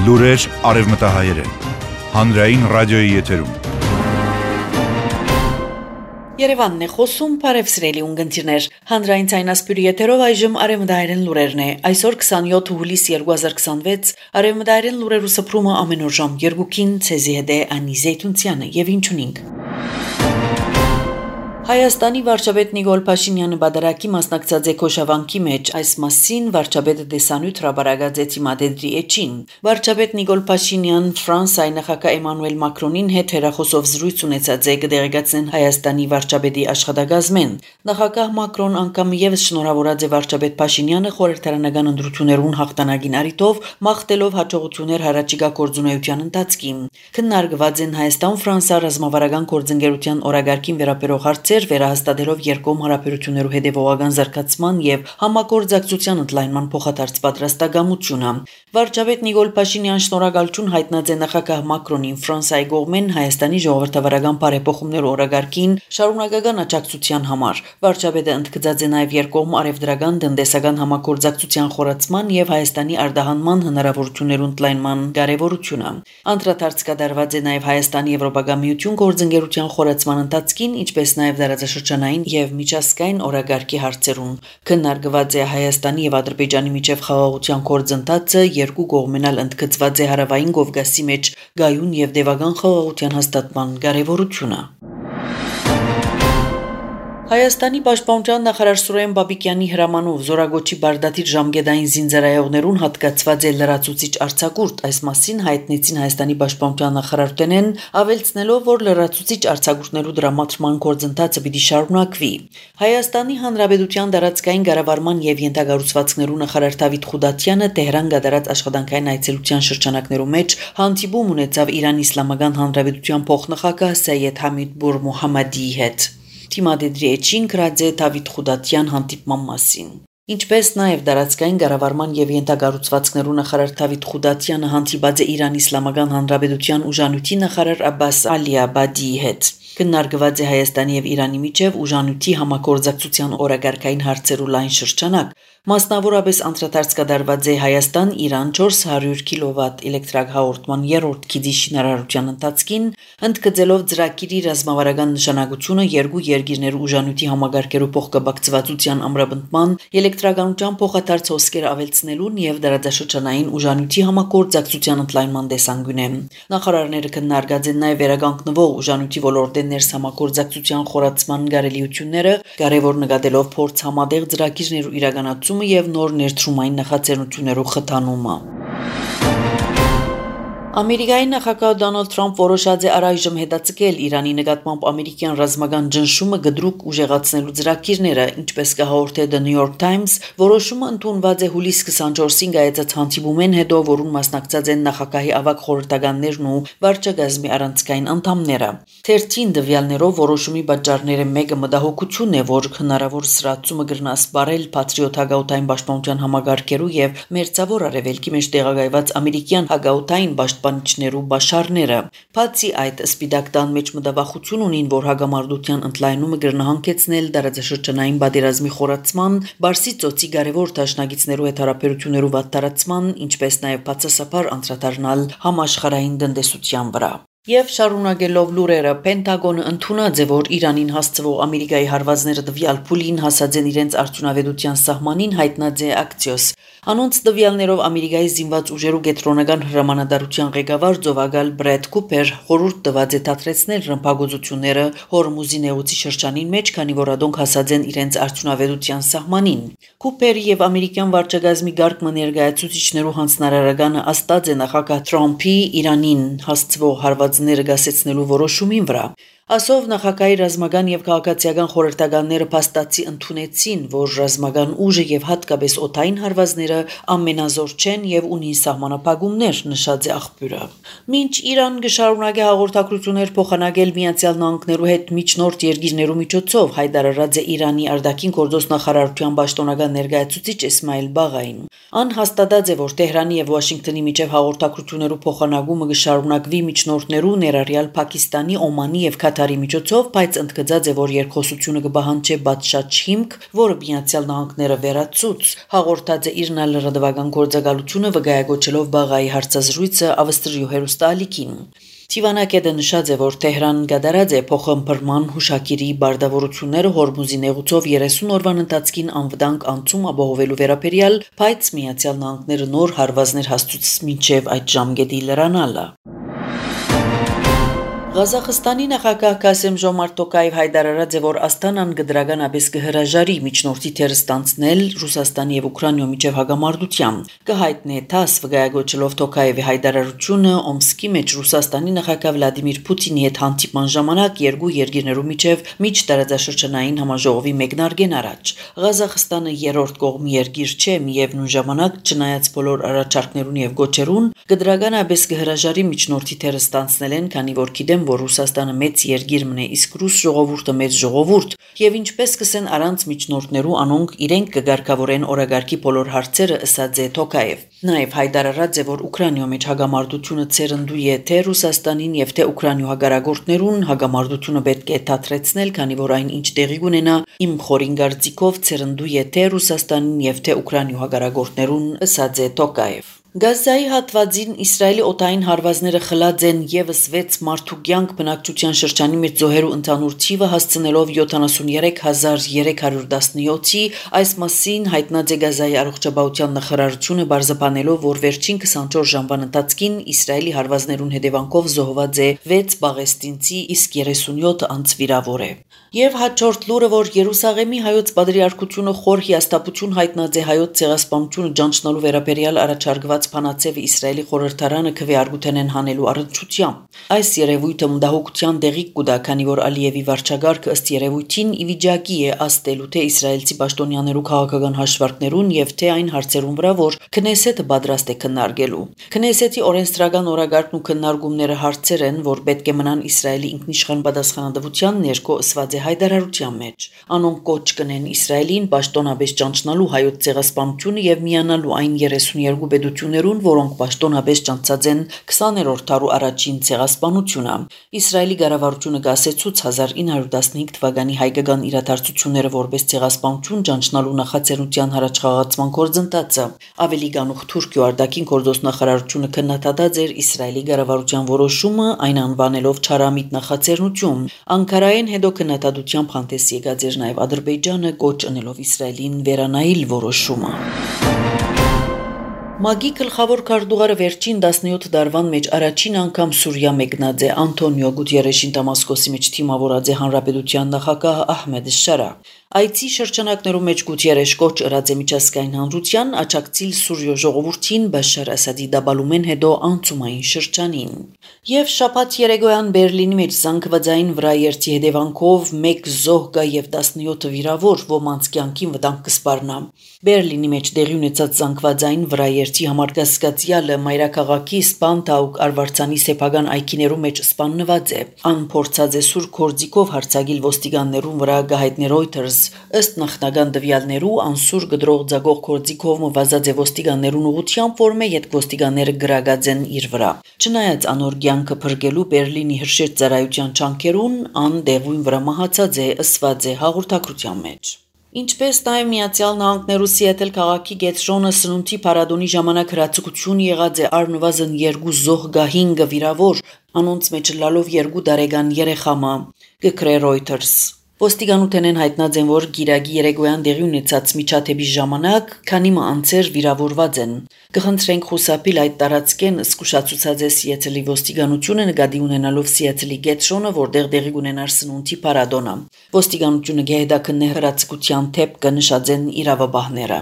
Լուրեր արևմտահայերեն։ Հանրային ռադիոյի եթերում։ Երևանն է խոսում, բարև սիրելի ունգընտիրներ։ Հանրային ցայնասպյուրի եթերով այժմ արևմտահայերեն լուրերն է։ Այսօր 27 հուլիս 2026 արևմտահայերեն լուրերու սփռումը ամեն օր ժամ 2-ին ցեզի հետ է Անի Զեյթունցյանը եւ ինչունինք։ Հայաստանի վարչապետ Նիկոլ Փաշինյանը բادرակի մասնակցած է Քոշավանքի մեջ, այս մասին վարչապետը դեսանյութ հրաբարացած է Թիմադեդրի էջին։ Վարչապետ Նիկոլ Փաշինյան Ֆրանսիայի նախագահ Էմանուել Մակրոնին հետ հեռախոսով զրույց ունեցած է կդեղեկացնեն Հայաստանի վարչապետի աշխատակազմեն։ Նախագահ Մակրոն անգամ եւս շնորհավորած է վարչապետ Փաշինյանը խորհրդարանական ընտրություններուն հաղթանակին առիթով, մաղթելով հաջողություններ հառաջիկա գործունեության ընթացքին։ Քննարկված են Հայաստան-Ֆրանսիա ռազմավարական գործընկերության օրագարկին վերաբերող հարցեր, վերահաստատելով երկկողմ հարաբերություններու հետևողական զարգացման եւ համագործակցության ընդլայնման փոխադարձ պատրաստակամությունը։ Վարչապետ Նիկոլ Փաշինյան շնորհակալություն հայտնած է նախագահ Մակրոնին Ֆրանսիայի կողմեն Հայաստանի ժողովրդավարական բարեփոխումներու օրագարկին շարունակական աջակցության համար։ Վարչապետը ընդգծած է նաեւ երկկողմ արևդրական տնտեսական համագործակցության խորացման եւ Հայաստանի արտահանման հնարավորություններու ընդլայնման կարեւորությունը։ Անդրադարձ կատարված է նաեւ Հայաստանի Եվրոպական միություն գործընկերության խորացման ընթացքին, ինչպես նաեւ դարաձաշրջանային եւ միջազգային օրագարկի հարցերուն։ Քննարկված է Հայաստանի եւ Ադրբեջանի միջև խաղաղության գործընթացը, երկու կողմենալ ընդգծված է Հարավային Կովկասի մեջ գայուն եւ դեպական խաղաղության հաստատման կարեւորությունը։ Հայաստանի պաշտպանության նախարար Սուրեն Բաբիկյանի հրամանով Զորագոչի Բարդաթիր ժամկետային զինծառայողներուն հատկացված է լրացուցիչ արձակուրդ, այս մասին հայտնեցին Հայաստանի պաշտպանության նախարարութենեն, ավելցնելով, որ լրացուցիչ արձակուրդներու դրամատրման գործընթացը պիտի շարունակվի։ Հայաստանի Հանրապետության տարածքային կառավարման եւ ենթակառուցվածքներու նախարար Դավիթ Խուդատյանը Տեհրան կատարած աշխատանքային այցելության շրջանակներու մեջ հանդիպում ունեցավ Իրանի Իսլամական Հանրապետության փոխնախագահ Սայեդ Համիդ Բուր Մոհամմադիի հետ։ Թիմադեդրի էջին գրած է Դավիթ Խուդատյան հանդիպման մասին։ Ինչպես նաև տարածքային կառավարման եւ ենթակառուցվածքներու նախարար Դավիթ Խուդատյանը հանդիպած է Իրանի Իսլամական Հանրապետության ուժանույթի նախարար Աբբաս Ալիաբադիի հետ։ Քննարկված է Հայաստանի եւ Իրանի միջև ուժանույթի համագործակցության օրագարկային հարցերու լայն շրջանակ, մասնավորապես անդրադարձ կատարված է Հայաստան-Իրան 400 կՎտ էլեկտրահաղորդման երրորդ քիդի շինարարության ընթացքին, ընդգծելով ծրագիրի ռազմավարական նշանակությունը երկու երկիրներու ուժանույթի համագարկերու փոխկապակցվածության ամրապնդման, էլեկտրականության փոխադարձ հոսքեր ավելցնելուն եւ դարաձաշրջանային ուժանույթի համագործակցության ընդլայնման տեսանկյունեն։ Նախարարները քննարկած են նաեւ վերականգնվող ուժանույթի ոլորտի ներս համագործակցության խորացման կարելիությունները, կարևոր նկատելով փորձ համատեղ ծրագիրներու իրականացումը եւ նոր ներդրումային նախաձեռնություններու խթանումը։ Ամերիկայի նախագահ Դոնալդ Թրամփ որոշած է առայժմ հետաձգել Իրանի նկատմամբ ամերիկյան ռազմական ճնշումը գդրուկ ուժեղացնելու ծրագիրները, ինչպես կհաղորդե The New York Times, որոշումը ընդունված է հուլիս 24-ին կայացած հանդիպումեն հետո, որուն մասնակցած են նախագահի ավագ խորհրդականներն ու վարչակազմի առանցքային անդամները։ Թերթին տվյալներով որոշումի պատճառները մեկը մտահոգությունն է, որ հնարավոր սրացումը կրնա սպառել Patriot հագաուտային պաշտպանության համագարկերու եւ մերձավոր արևելքի մեջ տեղակայված ամերիկյան հագաուտային պաշտպանիչներու բաշարները։ Բացի այդ, սպիտակ տան մեջ մտավախություն ունին, որ հագամարտության ընդլայնումը կրնահանգեցնել դարաձաշրջանային պատերազմի խորացման, Բարսից ծոցի կարևոր դաշնակիցներու հետ հարաբերություններու վատթարացման, ինչպես նաև բացասաբար անդրադառնալ համաշխարհային տնտեսության վրա։ Եվ շարունակելով լուրերը, Պենտագոնը ընդունած է, որ Իրանին հասցվող Ամերիկայի հարվածները տվյալ փուլին հասած են իրենց արդյունավետության սահմանին, հայտնած է Axios։ Անոնց տվյալներով Ամերիկայի զինված ուժերու կենտրոնական հրամանատարության ղեկավար Ձովագալ Բրեդ Կուպեր խորհուրդ տված է դադարեցնել ռմբակոծությունները Հորմուզի նեղուցի շրջանին մեջ, քանի որ ադոնք հասած են իրենց արդյունավետության սահմանին։ Կուպերը եւ ամերիկյան վարչակազմի գարկմը ներկայացուցիչներու հանձնարարականը աստած է նախագահ Թրամփի Իրանին հասցվող հարվածները գասեցնելու որոշումին վրա։ Ասով նախագահի ռազմական եւ քաղաքացիական խորհրդականները փաստացի ընդունեցին, որ ռազմական ուժը եւ հատկապես օդային հարվածները ամենազոր չեն եւ ունին սահմանափակումներ, նշած է աղբյուրը։ Մինչ Իրան կշարունակի հաղորդակցություններ փոխանակել Միացյալ Նահանգներու հետ միջնորդ երկիրներու միջոցով, հայտարարած է Իրանի արտաքին գործոս նախարարության պաշտոնական ներկայացուցիչ Էսմայել Բաղային։ Անհաստատած է, որ Տեհրանի եւ Վաշինգտոնի միջև հաղորդակցություններու փոխանակումը կշարունակվի միջնորդներու ներառյալ Պակիստանի, Օմանի եւ Կատարի միջոցով, բայց ընդգծած է, որ երկխոսությունը կբահանջի բացշաճ հիմք, որը Միացյալ Նահանգները վերացուց, հաղորդած է իր լրատվական գործակալությունը վկայակոչելով Բաղայի հարցազրույցը Ավստրիու հեռուստաալիքին։ Թիվանակետը նշած է, որ Թեհրանն գդարած է փոխըմբռնման հուշագիրի բարդավորությունները Հորմուզի նեղուցով 30 օրվան ընթացքին անվտանգ անցում ապահովելու վերաբերյալ, բայց Միացյալ Նահանգները նոր հարվածներ հաստուց մինչև այդ ժամկետի լրանալը։ Ղազախստանի նախագահ Կասեմ-Ժոմարտ Տոկաև հայտարարած է, որ Աստանան գդրականապես կհրաժարի միջնորդի թերը ստանցնել Ռուսաստանի եւ Ուկրաինայի միջև հագամարտության։ Կհայտնի է ՏԱՍ վկայակոչելով Տոկաևի հայտարարությունը Օմսկի մեջ Ռուսաստանի նախագահ Վլադիմիր Պուտինի հետ հանդիպման ժամանակ երկու երկիրներու միջև միջտարածաշրջանային համաժողովի մեկնարկեն առաջ։ Ղազախստանը երրորդ կողմի երկիր չէ, միևնույն ժամանակ չնայած բոլոր առաջարկներուն եւ գոչերուն, գդրականապես կհրաժարի միջնորդի թերը ստանցնելեն, քանի որ գիտեմ, որ Ռուսաստանը մեծ երկիր մնե, իսկ ռուս ժողովուրդը մեծ ժողովուրդ, եւ ինչպես կսեն առանց միջնորդներու անոնք իրենք կգարկավորեն օրագարկի բոլոր հարցերը, ըսած է Տոկաև։ Նաեւ հայտարարած է, որ Ուկրաինայի մեջ հագամարտությունը ցերնդու է թե Ռուսաստանին եւ թե Ուկրաինայի հագարագործներուն, հագամարտությունը պետք է դադրեցնել, քանի որ այն ինչ տեղի կունենա իմ խորին գարձիկով ցերնդու է թե Ռուսաստանին եւ թե Ուկրաինայի հագարագործներուն, ըսած է Տոկաև։ Գազայի հատվածին Իսրայելի օդային հարվածները խլած են եւս 6 մարդու կյանք բնակչության շրջանի մեջ զոհերու ընդհանուր թիվը հասցնելով 73317-ի, այս մասին հայտնած է Գազայի առողջապահության նախարարությունը բարձրաբանելով, որ վերջին 24 ժամվան ընթացքին Իսրայելի հարվածներուն հետևանքով զոհված է 6 պաղեստինցի, իսկ 37 անց վիրավոր է։ Եվ հաջորդ լուրը, որ Երուսաղեմի հայոց պատրիարքությունը խոր հիասթափություն հայտնած է հայոց ցեղասպանությունը ճանչնալու վերաբերյալ առաջարկված փանացեվը Իսրայելի խորհրդարանը քվեարկութեն հանելու առնչությամբ։ Այս երևույթը մտահոգության դեղիկ կուտա, քանի որ Ալիևի վարչագահքը ըստ երևույթին ի վիճակի է աստելու թե իսրայելցի պաշտոնյաներու քաղաքական հաշվարկներուն եւ թե այն հարցերուն վրա, որ Քնեսեթը պատրաստ է քննարկելու։ Քնեսեթի օրենսդրական օրագարկն ու քննարկումները հարցեր են, որ պետք է մնան Իսրայելի ինքնիշխան պատասխանատվության ներքո ըսված է հայտարարության մեջ։ Անոնք կոչ կնեն Իսրայելին պաշտոնապես ճանչնալու հայոց ցեղասպանությունը եւ միանալու այն 32 պետություններուն, որոնք պաշտոնապես ճանչած են 20-րդ դարու առաջին ցեղասպանությունը։ Իսրայելի կառավարությունը գասեցուց 1915 թվականի հայկական իրադարձությունները որպես ցեղասպանություն ճանչնալու նախաձեռնության առաջխաղացման գործընթացը։ Ավելի գանուխ Թուրքիո արտաքին գործոստնախարարությունը քննադատած էր Իսրայելի կառավարության որոշումը, այն անվանելով չարամիտ նախաձեռնություն։ Անկարայեն հետո քննադատությամբ հանդես եկած էր նաև Ադրբեջանը, կոչ անելով Իսրայելին վերանայել որոշումը։ Մագի գլխավոր քարտուղարը վերջին 17 դարվան մեջ առաջին անգամ Սուրիա մեկնած է Անտոնիո Գուտերեշին Դամասկոսի մեջ թիմավորած է հանրապետության նախագահ Ահմեդ Շարա։ Այցի շրջանակներում մեջ Գուտերեշ կոչ ըրած է միջազգային հանրության աջակցիլ Սուրիո ժողովրդին Բաշար Ասադի դաբալումեն հետո անցումային շրջանին։ Եվ շաբաթ երեկոյան Բերլինի մեջ զանգվածային վրայերթի հետևանքով 1 զոհ գա եւ 17 վիրավոր, ոմանց կյանքին վտանգ կսպառնա։ Բերլինի մեջ տեղի ունեցած զանգվածային վրայերթի համար կասկածյալը մայրաքաղաքի Սպանտաուկ արվարձանի սեփական այգիներու մեջ սպաննված է։ Ան փորձած է սուր կորձիկով հարցագիլ ոստիկաններուն վրա գահիթներ Reuters ըստ նախնական տվյալներու անսուր գդրող ձագող կորձիկով մվազած է ոստիկաններուն ուղղությամբ, որ մե յետ ոստիկանները գրագած են իր վրա։ Չնայած անոր կյանքը փրկելու Բերլինի հրշեջ ծառայության չանքերուն, ան դեղույն վրա մահացած է, ըսված է հաղորդակցության մեջ։ Ինչպես նաև Միացյալ Նահանգներու Սիեթլ քաղաքի Գեթրոնը սնունդի փառատոնի ժամանակ հրացակություն եղած է առնվազն 2 զոհ գա 5 վիրավոր, անոնց մեջ լալով 2 տարեկան երեխամա, գկրե Reuters։ Ոստիկանութենեն հայտնած են, որ գիրագի երեկոյան դեղի ունեցած միջադեպի ժամանակ քանի անձեր վիրավորված են։ Կխնդրենք խուսափել այդ տարածքեն, զսկուշացուցած է Սիեթլի ոստիկանությունը նկատի ունենալով Սիեթլի Գեթրոնը, որտեղ դեղի ունենար սնունդի փառատոնը։ Ոստիկանությունը գեհդակնե հրացակության թեփ նշած են իրավաբանները։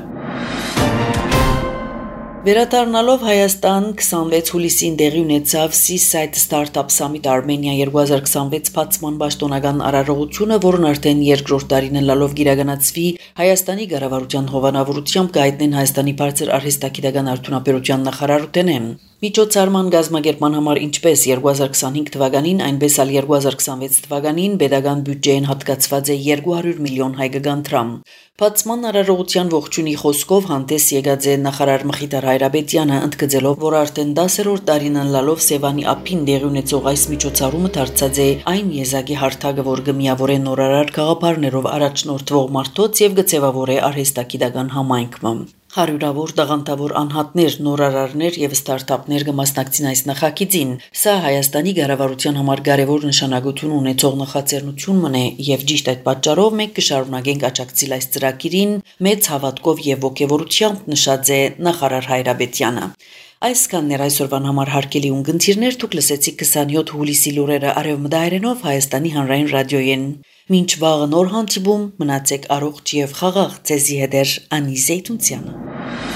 Վերադառնալով Հայաստան 26 հուլիսին տեղի ունեցավ Seaside Startup Summit Armenia 2026 բացման պաշտոնական արարողությունը, որն արդեն երկրորդ տարին լալով գիրականացվի Հայաստանի կառավարության հովանավորությամբ կհայտնեն Հայաստանի բարձր արհեստագիտական արդյունաբերության նախարարութենեն։ Միջոցառման գազագերման համար ինչպես 2025 թվականին, այնպես էլ 2026 թվականին պետական բյուջեին հատկացված է 200 միլիոն հայկական դրամ։ Բացման արարողության ողջունի խոսքով հանդես եկած է նախարար Մխիթար Հայրաբեդյանը, ընդգծելով, որ արդեն 10-րդ տարին անլալով Սևանի ափին տեղի ունեցող այս միջոցառումը դարձած է այն եզակի հարթակը, որ կմիավորե նորարար գաղափարներով առաջնորդվող մարդոց եւ կձևավորե արհեստագիտական համայնքը։ Հարյուրավոր տաղանդավոր անհատներ, նորարարներ եւ ստարտափներ կմասնակցին այս նախագծին։ Սա Հայաստանի ղեկավարության համար կարևոր նշանակություն ունեցող նախաձեռնություն մնե եւ ճիշտ այդ պատճառով մենք կշարունակենք աջակցել այս ծրագիրին մեծ հավատքով եւ ողջավորությամբ, նշած է նախարար Հայրաբեդյանը։ Այսքանն այսօրվան համար հարգելի ունգընտիրներ, դուք լսեցիք 27 հուլիսի լուրերը արևմտահայերենով Հայաստանի հանրային ռադիոյեն։ Մինչ վաղը նոր հանդիպում, մնացեք առողջ եւ խաղաղ, ձեզի հետ Անի Զեյթունցյանը։